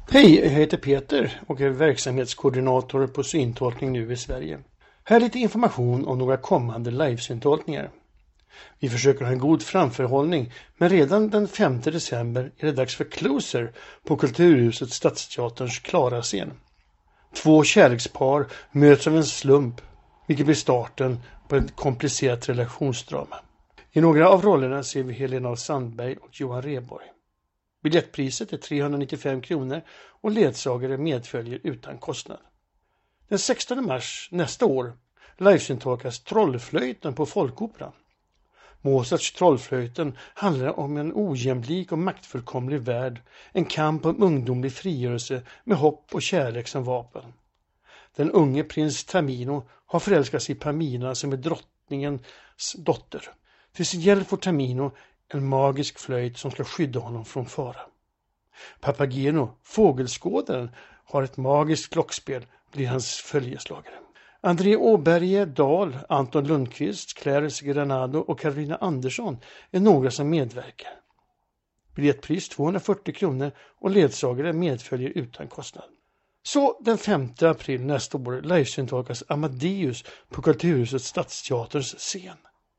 Hej, jag heter Peter och är verksamhetskoordinator på Syntolkning nu i Sverige. Här är lite information om några kommande livesyntolkningar. Vi försöker ha en god framförhållning, men redan den 5 december är det dags för Closer på Kulturhuset Stadsteaterns Klara-scen. 2 kärlekspar möts av en slump, vilket blir starten på ett komplicerat relationsdrama. I några av rollerna ser vi Helena Sandberg och Johan Rheborg. Biljettpriset är 395 kronor och ledsagare medföljer utan kostnad. Den 16 mars nästa år livesyntolkas Trollflöjten på Folkoperan. Mozarts Trollflöjten handlar om en ojämlik och maktfullkomlig värld, en kamp om ungdomlig frigörelse med hopp och kärlek som vapen. Den unge prins Tamino har förälskats i Pamina som är drottningens dotter. Till sin hjälp får Tamino en magisk flöjt som ska skydda honom från fara. Papageno, fågelskådaren, har ett magiskt klockspel, blir hans följeslagare. André Åberge, Dahl, Anton Lundqvist, Clarice Granado och Carolina Andersson är några som medverkar. Biljettpris 240 kronor och ledsagare medföljer utan kostnad. Så den 5 april nästa år livesyntolkas Amadeus på Kulturhuset Stadsteaterns scen.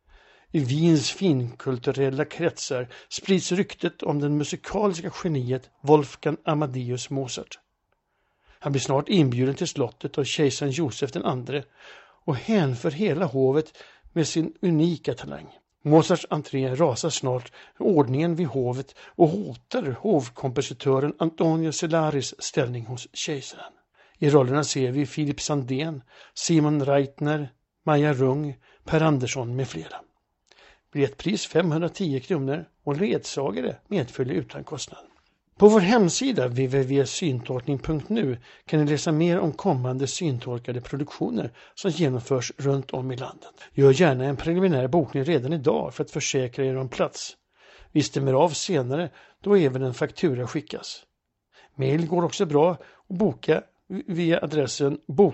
I Wiens finkulturella kretsar sprids ryktet om den musikaliska geniet Wolfgang Amadeus Mozart. Han blir snart inbjuden till slottet av kejsaren Josef II och hänför hela hovet med sin unika talang. Mozarts entré rasar snart ordningen vid hovet och hotar hovkompositören Antonio Solaris ställning hos kejsaren. I rollerna ser vi Philip Sandén, Simon Reitner, Maja Rung, Per Andersson med flera. Biljettpris 510 kronor och ledsagare medföljer utan kostnad. På vår hemsida www.syntolkning.nu kan ni läsa mer om kommande syntolkade produktioner som genomförs runt om i landet. Gör gärna en preliminär bokning redan idag för att försäkra er om plats. Vi stämmer av senare då även en faktura skickas. Mail går också bra och boka via adressen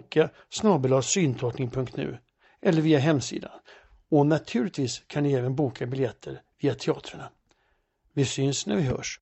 boka@syntolkning.nu eller via hemsidan. Och naturligtvis kan ni även boka biljetter via teatrarna. Vi syns när vi hörs.